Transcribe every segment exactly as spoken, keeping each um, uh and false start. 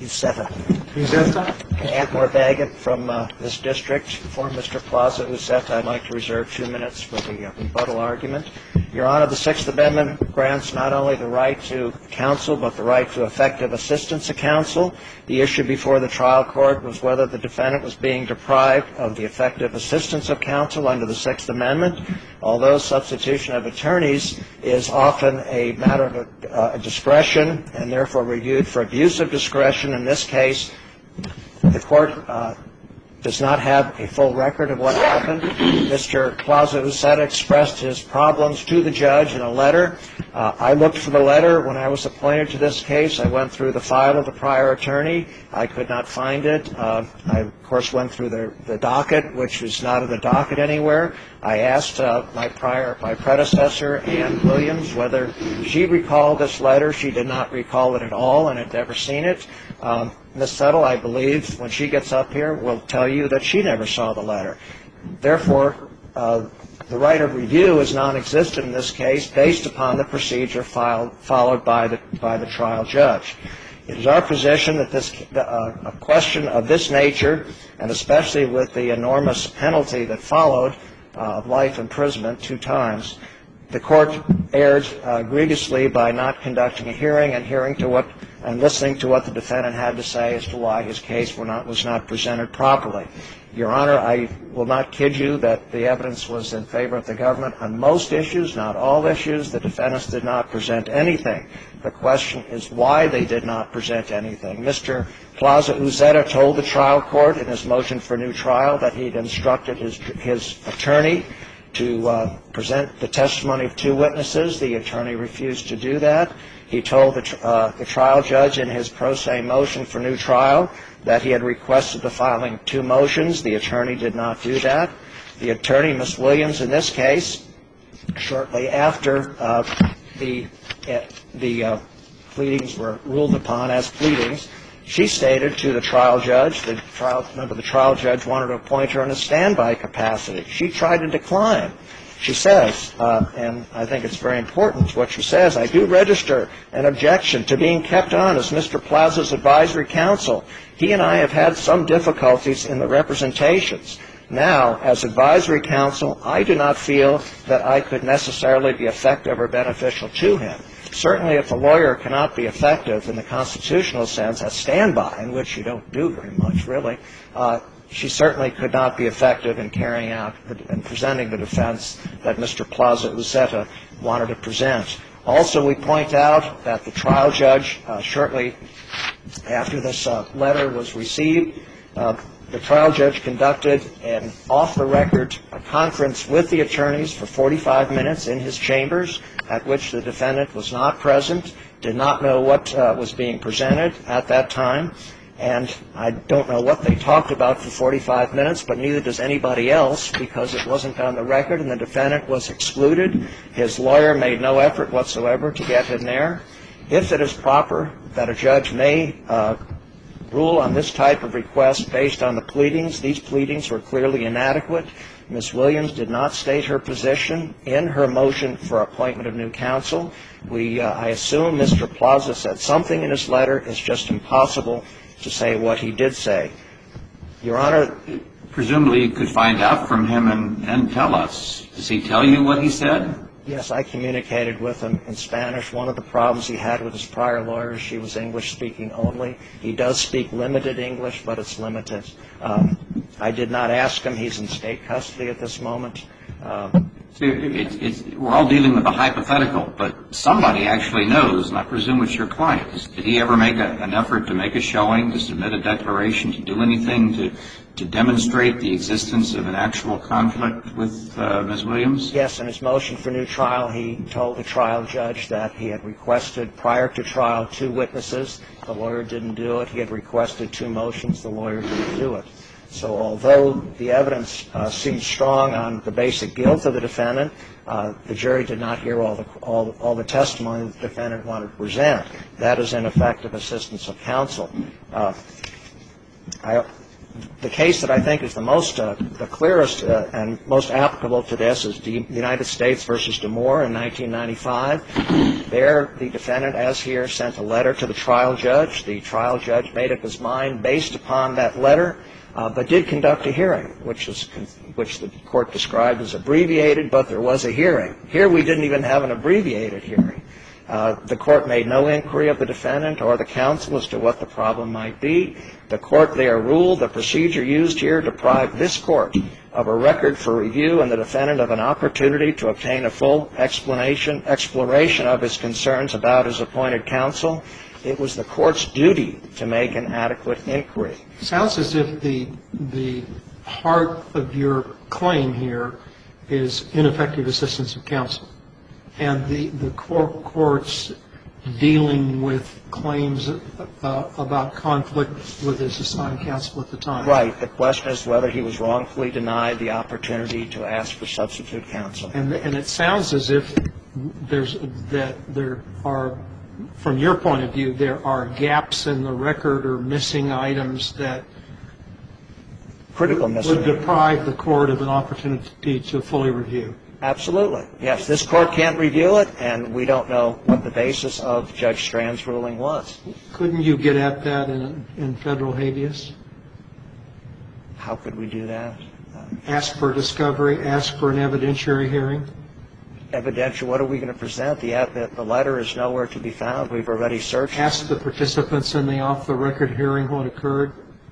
Uceta. Uceta? Antmore Baggett from uh, this district. For Mister Plaza Uceta, I'd like to reserve two minutes for the uh, rebuttal argument. Your Honor, the Sixth Amendment grants not only the right to counsel, but the right to effective assistance of counsel. The issue before the trial court was whether the defendant was being deprived of the effective assistance of counsel under the Sixth Amendment. Although substitution of attorneys is often a matter of uh, discretion and therefore reviewed for abuse of discretion, in this case, the court uh, does not have a full record of what happened. Mister Plaza Uceta expressed his problems to the judge in a letter. Uh, I looked for the letter when I was appointed to this case. I went through the file of the prior attorney. I could not find it. Uh, I, of course, went through the, the docket, which was not in the docket anywhere. I asked uh, my prior, my predecessor, Ann Williams, whether she recalled this letter. She did not recall it at all and had never seen it. Um, Miz Settle, I believe, when she gets up here, will tell you that she never saw the letter. Therefore, uh, the right of review is non-existent in this case based upon the procedure filed, followed by the, by the trial judge. It is our position that this, uh, a question of this nature, and especially with the enormous penalty that followed uh, of life imprisonment two times, the court erred uh, grievously by not conducting a hearing and hearing to what and listening to what the defendant had to say as to why his case were not, was not presented properly. Your Honor, I will not kid you that the evidence was in favor of the government on most issues, not all issues. The defendants did not present anything. The question is why they did not present anything. Mister Plaza Uceta told the trial court in his motion for new trial that he'd instructed his, his attorney to uh, present the testimony of two witnesses. The attorney refused to do that. He told the, uh, the trial judge in his pro se motion for new trial that he had requested the filing of two motions. The attorney did not do that. The attorney, Miz Williams, in this case, shortly after uh, the, uh, the uh, pleadings were ruled upon as pleadings, she stated to the trial judge, the trial, remember the trial judge wanted to appoint her in a standby capacity. She tried to decline. She says, uh, and I think it's very important what she says, I do register an objection to being kept on as Mister Plaza's advisory counsel. He and I have had some difficulties in the representations. Now, as advisory counsel, I do not feel that I could necessarily be effective or beneficial to him. Certainly, if a lawyer cannot be effective in the constitutional sense as standby, in which you don't do very much, really, uh, she certainly could not be effective in carrying out and presenting the defense that Mister Plaza Uceta wanted to present. Also, we point out that the trial judge, uh, shortly after this uh, letter was received, uh, the trial judge conducted an off-the-record conference with the attorneys for forty-five minutes in his chambers, at which the defendant was not present, did not know what uh, was being presented at that time. And I don't know what they talked about for forty-five minutes, but neither does anybody else, because it wasn't on the record and the defendant was excluded. His lawyer made no effort whatsoever to get him there. If it is proper that a judge may uh, rule on this type of request based on the pleadings, these pleadings were clearly inadequate. Miz Williams did not state her position in her motion for appointment of new counsel. We, uh, I assume Mister Plaza said something in his letter. It's just impossible to say what he did say. Your Honor, presumably you could find out from him and, and tell us. Does he tell you what he said? Yes, I communicated with him in Spanish. One of the problems he had with his prior lawyer, she was English-speaking only. He does speak limited English, but it's limited. Um, I did not ask him. He's in state custody at this moment. Um, See, it, it's, we're all dealing with a hypothetical, but somebody actually knows, and I presume it's your client. Did he ever make a, an effort to make a showing, to submit a declaration, to do anything to, to demonstrate the existence of an actual conflict with uh, Miz Williams? Yes, in his motion for new trial, he told the trial judge that he had requested prior to trial two witnesses. The lawyer didn't do it. He had requested two motions. The lawyer didn't do it. So although the evidence uh, seemed strong on the basic guilt of the defendant, uh, the jury did not hear all the, all, all the testimony the defendant wanted to present. That is ineffective assistance of counsel. Uh, I the case that I think is the most, uh, the clearest uh, and most applicable to this is the United States versus DeMoore in nineteen ninety-five. There, the defendant, as here, sent a letter to the trial judge. The trial judge made up his mind based upon that letter, uh, but did conduct a hearing, which is which the court described as abbreviated, but there was a hearing. Here, we didn't even have an abbreviated hearing. Uh, the court made no inquiry of the defendant or the counsel as to what the problem might be. The court there ruled the procedure used here deprived this court of a record for review and the defendant of an opportunity to obtain a full explanation, exploration of his concerns about his appointed counsel. It was the court's duty to make an adequate inquiry. Sounds as if the the heart of your claim here is ineffective assistance of counsel, and the the court, courts dealing with claims uh, about conflict with his assigned counsel at the time. Right. The question is whether he was wrongfully denied the opportunity to ask for substitute counsel. And and it sounds as if there's that there are, from your point of view, there are gaps in the record or missing items that Critical missing. would deprive the court of an opportunity to fully review. Absolutely. Yes, this court can't review it, and we don't know what the basis of Judge Strand's ruling was. Couldn't you get at that in, in federal habeas? How could we do that? Ask for discovery, ask for an evidentiary hearing? Evidentiary, what are we going to present? The, the, the letter is nowhere to be found. We've already searched. Ask the participants in the off-the-record hearing what occurred?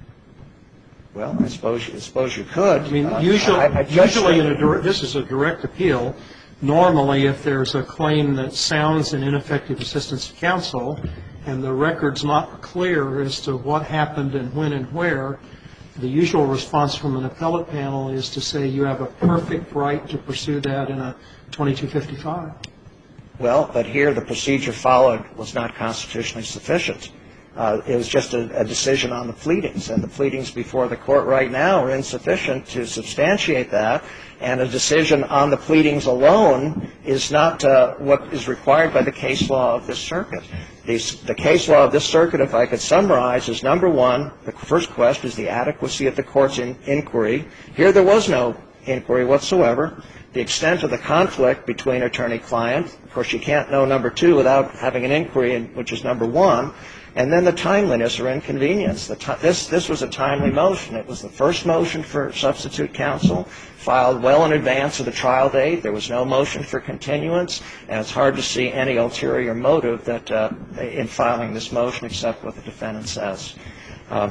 Well, I suppose, I suppose you could. I mean, uh, usually, I, I usually in a direct, this is a direct appeal. Normally, if there's a claim that sounds an ineffective assistance of counsel and the record's not clear as to what happened and when and where, the usual response from an appellate panel is to say you have a perfect right to pursue that in a twenty-two fifty-five. Well, but here the procedure followed was not constitutionally sufficient. Uh, it was just a, a decision on the pleadings, and the pleadings before the court right now are insufficient to substantiate that, and a decision on the pleadings alone is not uh, what is required by the case law of this circuit. The, the case law of this circuit, if I could summarize, is number one, the first question is the adequacy of the court's in, inquiry. Here there was no inquiry whatsoever. The extent of the conflict between attorney-client, of course you can't know number two without having an inquiry, which is number one. And then the timeliness or inconvenience. The t- this, this was a timely motion. It was the first motion for substitute counsel, filed well in advance of the trial date. There was no motion for continuance, and it's hard to see any ulterior motive that uh, in filing this motion except what the defendant says. Uh,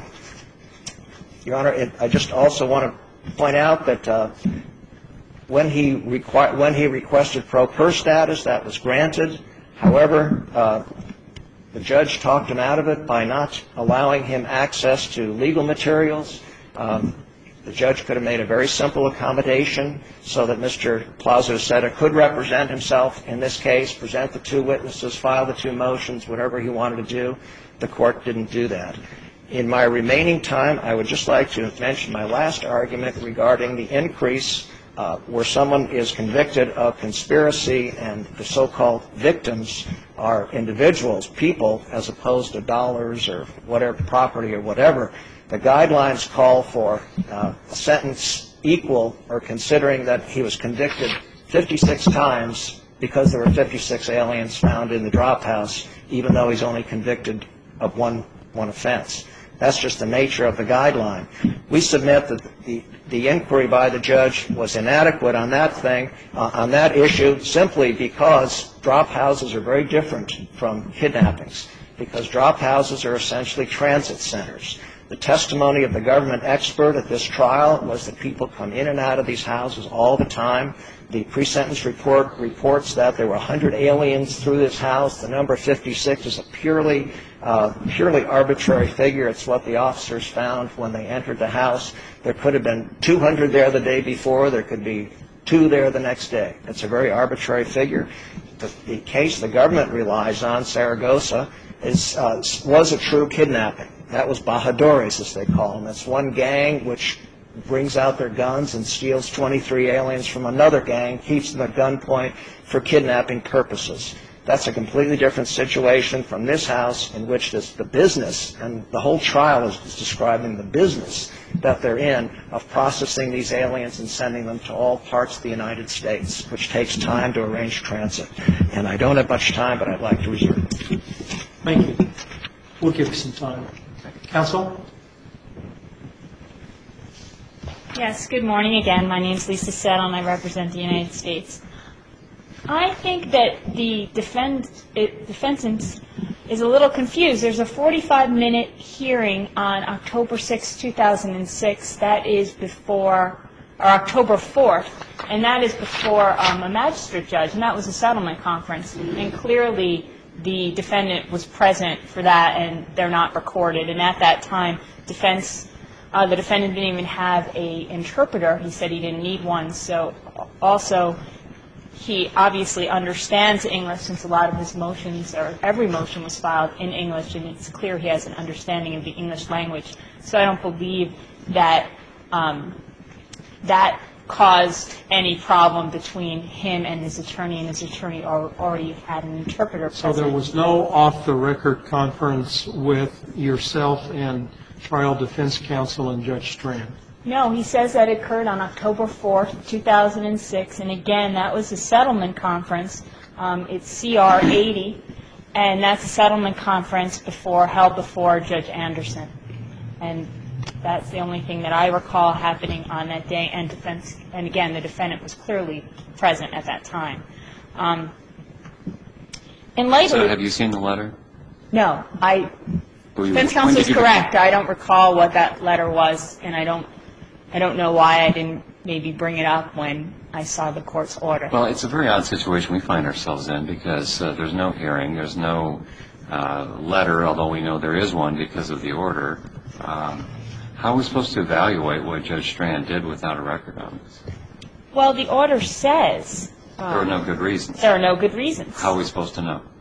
Your Honor, it, I just also want to point out that uh, when he requ- when he requested pro per status, that was granted. However, uh, the judge talked him out of it by not allowing him access to legal materials. Um, the judge could have made a very simple accommodation so that Mister Plaza-Uceta could represent himself in this case, present the two witnesses, file the two motions, whatever he wanted to do. The court didn't do that. In my remaining time, I would just like to mention my last argument regarding the increase Uh, where someone is convicted of conspiracy and the so-called victims are individuals, people, as opposed to dollars or whatever, property or whatever. The guidelines call for uh, a sentence equal, or considering that he was convicted fifty-six times because there were fifty-six aliens found in the drop house, even though he's only convicted of one, one offense. That's just the nature of the guideline. We submit that the, the inquiry by the judge was inadequate on that thing, uh, on that issue, simply because drop houses are very different from kidnappings, because drop houses are essentially transit centers. The testimony of the government expert at this trial was that people come in and out of these houses all the time. The pre-sentence report reports that there were one hundred aliens through this house. The number fifty-six is a purely, uh, purely arbitrary figure. It's what the officers found when they entered the house. There could have been two hundred there the day before. There could be two there the next day. It's a very arbitrary figure. The, the case the government relies on, Saragossa, is, uh, was a true kidnapping. That was Bajadores, as they call them. That's one gang which brings out their guns and steals twenty-three aliens from another gang, keeps them at gunpoint for kidnapping purposes. That's a completely different situation from this House, in which this, the business, and the whole trial is describing the business that they're in of processing these aliens and sending them to all parts of the United States, which takes time to arrange transit. And I don't have much time, but I'd like to reserve it. Thank you. We'll give you some time. Counsel? Yes, good morning again. My name is Lisa Settle, and I represent the United States. I think that the defend, it, defendant is a little confused. There's a forty-five minute hearing on October sixth, two thousand six. That is before, or October fourth, and that is before um, a magistrate judge, and that was a settlement conference. And clearly, the defendant was present for that, and they're not recorded. And at that time, defense, uh, the defendant didn't even have a interpreter. He said he didn't need one. So also, he obviously understands English, since a lot of his motions, or every motion, was filed in English, and it's clear he has an understanding of the English language. So I don't believe that um, that caused any problem between him and his attorney, and his attorney already had an interpreter present. So there was no off-the-record conference with yourself and trial defense counsel and Judge Strand? No, he says that it occurred on October fourth, two thousand six, and again, that was a settlement conference. Um, it's C R eighty, and that's a settlement conference before held before Judge Anderson. And that's the only thing that I recall happening on that day. And defense, and again, the defendant was clearly present at that time. Um, in light So of, have you seen the letter? no, I. Were you- Defense when counsel did is you- correct. I don't recall what that letter was, and I don't. I don't know why I didn't maybe bring it up when I saw the court's order. Well, it's a very odd situation we find ourselves in, because uh, there's no hearing, there's no uh, letter, although we know there is one because of the order. Um, how are we supposed to evaluate what Judge Strand did without a record on this? Well, the order says There are um, no good reasons. there are no good reasons. How are we supposed to know?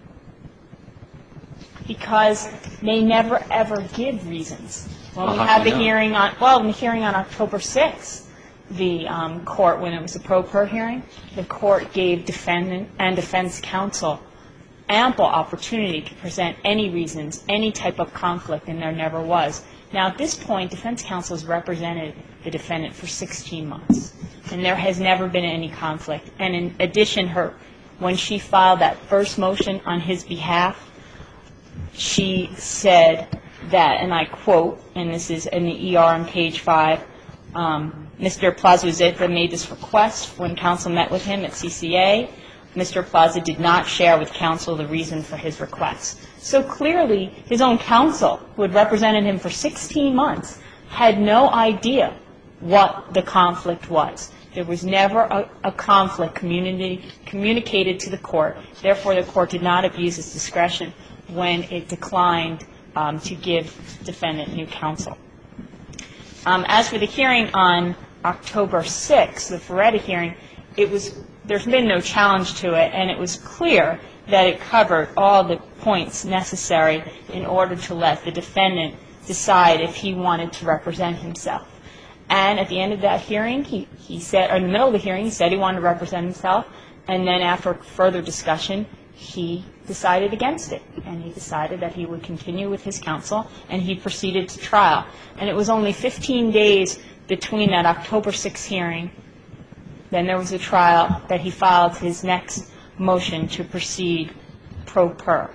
Because they never ever give reasons. When Well, we how had can the you know? hearing on, well, in the hearing on October sixth, the um, court, when it was a pro per hearing, the court gave defendant and defense counsel ample opportunity to present any reasons, any type of conflict, and there never was. Now, at this point, defense counsel has represented the defendant for sixteen months, and there has never been any conflict. And in addition, her, when she filed that first motion on his behalf, she said that, and I quote, and this is in the E R on page five, um, Mister Plaza-Zeta made this request when counsel met with him at C C A. Mister Plaza did not share with counsel the reason for his request. So clearly, his own counsel, who had represented him for sixteen months, had no idea what the conflict was. There was never a, a conflict communi- communicated to the court. Therefore, the court did not abuse its discretion when it declined um, to give defendant new counsel. Um, as for the hearing on October sixth, the Ferretti hearing, it was, there's been no challenge to it, and it was clear that it covered all the points necessary in order to let the defendant decide if he wanted to represent himself. And at the end of that hearing, he, he said, or in the middle of the hearing, he said he wanted to represent himself, and then after further discussion, he decided against it, and he decided that he would continue with his counsel, and he proceeded to trial. And it was only fifteen days between that October sixth hearing, then there was a trial, that he filed his next motion to proceed pro per.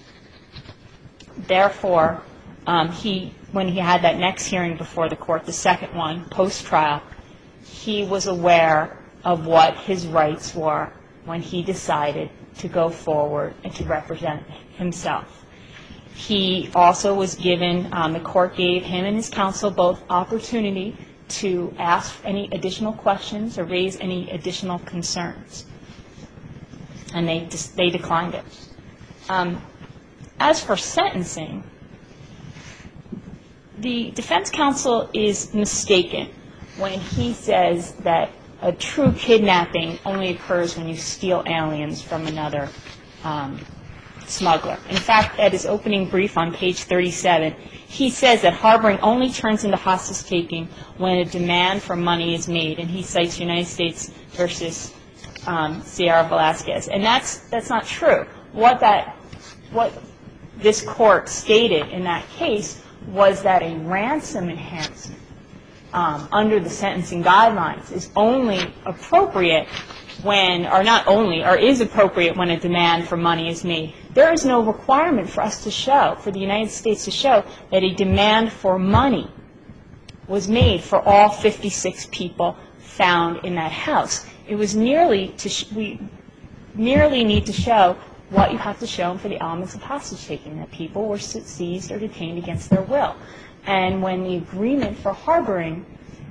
Therefore, um, he, when he had that next hearing before the court, the second one, post-trial, he was aware of what his rights were when he decided to go forward and to represent himself. He also was given, um, the court gave him and his counsel both opportunity to ask any additional questions or raise any additional concerns. And they just, they declined it. Um, as for sentencing, the defense counsel is mistaken when he says that a true kidnapping only occurs when you steal aliens from another um, smuggler. In fact, at his opening brief on page thirty-seven, he says that harboring only turns into hostage-taking when a demand for money is made, and he cites United States versus um, Sierra Velasquez. And that's that's not true. What that what this court stated in that case was that a ransom enhancement um, under the sentencing guidelines is only appropriate when, or not only, or is appropriate when a demand for money is made. There is no requirement for us to show, for the United States to show, that a demand for money was made for all fifty-six people found in that house. It was merely to, sh- we merely need to show what you have to show for the elements of hostage taking, that people were seized or detained against their will. And when the agreement for harboring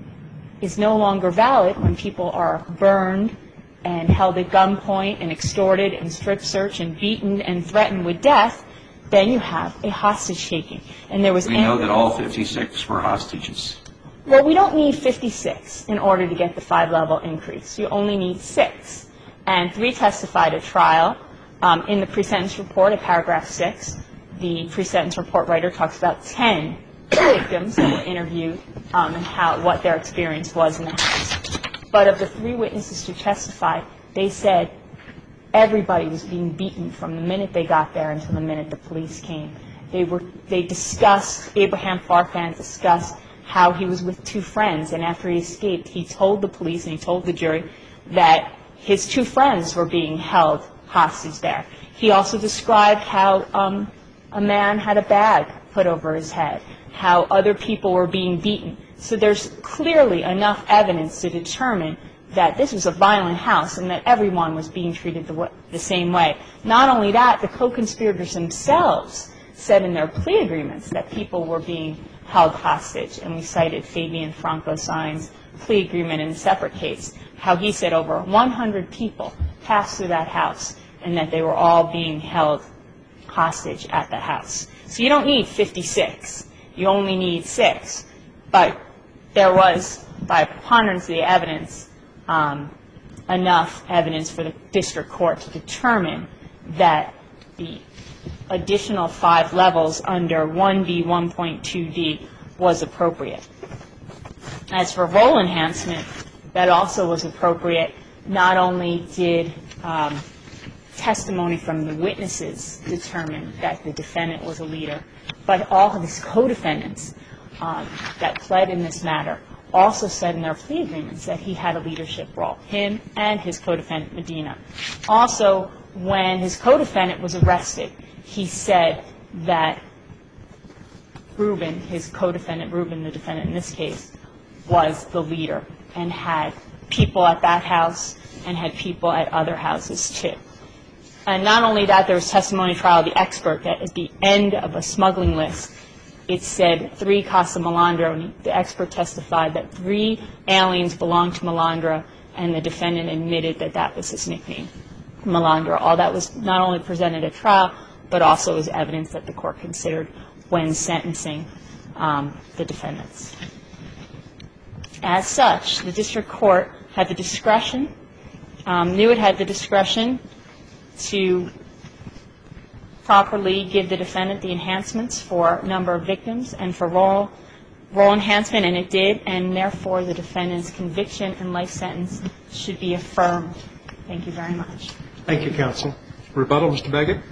is no longer valid, when people are burned and held at gunpoint and extorted and strip searched and beaten and threatened with death, then you have a hostage taking. And there was We know that all fifty-six were hostages. Well, we don't need fifty-six in order to get the five-level increase. You only need six. And three testified at trial. Um, in the pre-sentence report at paragraph six, the pre-sentence report writer talks about ten victims that were interviewed um, and how what their experience was in the house. But of the three witnesses who testified, they said everybody was being beaten from the minute they got there until the minute the police came. They were they discussed, Abraham Farfan discussed how he was with two friends, and after he escaped, he told the police and he told the jury that his two friends were being held hostage there. He also described how um, a man had a bag put over his head, how other people were being beaten. So there's clearly enough evidence to determine that this was a violent house and that everyone was being treated the, w- the same way. Not only that, the co-conspirators themselves said in their plea agreements that people were being held hostage, and we cited Fabian Franco Saenz plea agreement in a separate case, how he said over one hundred people passed through that house and that they were all being held hostage at the house. So you don't need fifty-six. You only need six. But there was, by preponderance of the evidence, um, enough evidence for the district court to determine that the additional five levels under one B one point two D was appropriate. As for role enhancement, that also was appropriate. Not only did um, testimony from the witnesses determine that the defendant was a leader, but all of his co-defendants um, that pled in this matter also said in their plea agreements that he had a leadership role, him and his co-defendant Medina. Also, when his co-defendant was arrested, he said that Reuben, his co-defendant Reuben, the defendant in this case, was the leader and had people at that house and had people at other houses too. And not only that, there was testimony trial of the expert that at the end of a smuggling list, it said three Casa Malandro, and the expert testified that three aliens belonged to Malandro, and the defendant admitted that that was his nickname, Malandro. All that was not only presented at trial, but also as evidence that the court considered when sentencing um, the defendants. As such, the district court had the discretion, um, knew it had the discretion to properly give the defendant the enhancements for number of victims and for role, role enhancement, and it did, and therefore the defendant's conviction and life sentence should be affirmed. Thank you very much. Thank you, counsel. Rebuttal, Mister Baggett.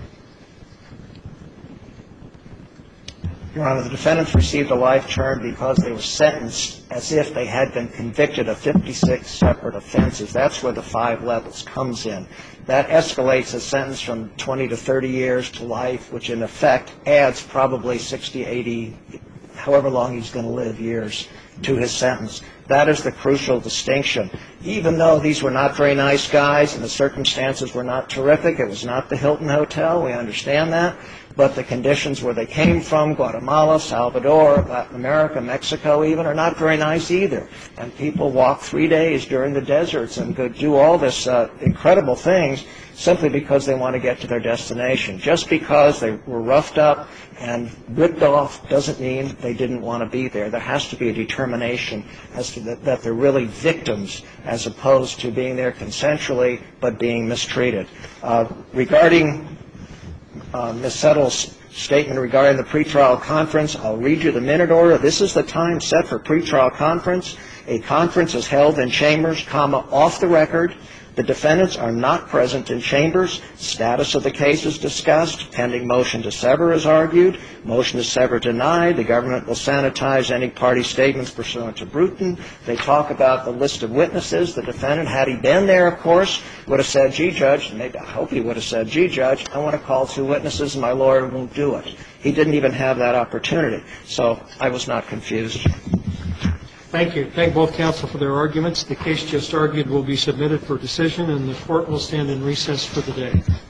Your Honor, the defendants received a life term because they were sentenced as if they had been convicted of fifty-six separate offenses. That's where the five levels comes in. That escalates a sentence from twenty to thirty years to life, which in effect adds probably sixty, eighty, however long he's going to live, years to his sentence. That is the crucial distinction. Even though these were not very nice guys and the circumstances were not terrific, it was not the Hilton Hotel, we understand that, but the conditions where they came from, Guatemala, Salvador, Latin America, Mexico even, are not very nice either. And people walk three days during the deserts and go do all this uh, incredible things simply because they want to get to their destination. Just because they were roughed up and ripped off doesn't mean they didn't want to be there. There has to be a determination as to that, that they're really victims as opposed to being there consensually but being mistreated. Uh, regarding uh, Miz Settle's statement regarding the pretrial conference, I'll read you the minute order. This is the time set for pretrial conference. A conference is held in chambers, comma, off the record. The defendants are not present in chambers. Status of the case is discussed. Pending motion to sever is argued. Motion to sever denied. The government will sanitize any party statements pursuant to Bruton. They talk about the list of witnesses. The defendant, had he been there, of course, would have said, gee, Judge, maybe I hope he would have said, gee, Judge, I want to call two witnesses and my lawyer won't do it. He didn't even have that opportunity. So I was not confused. Thank you. Thank both counsel for their arguments. The case just argued will be submitted for decision, and the court will stand in recess for the day.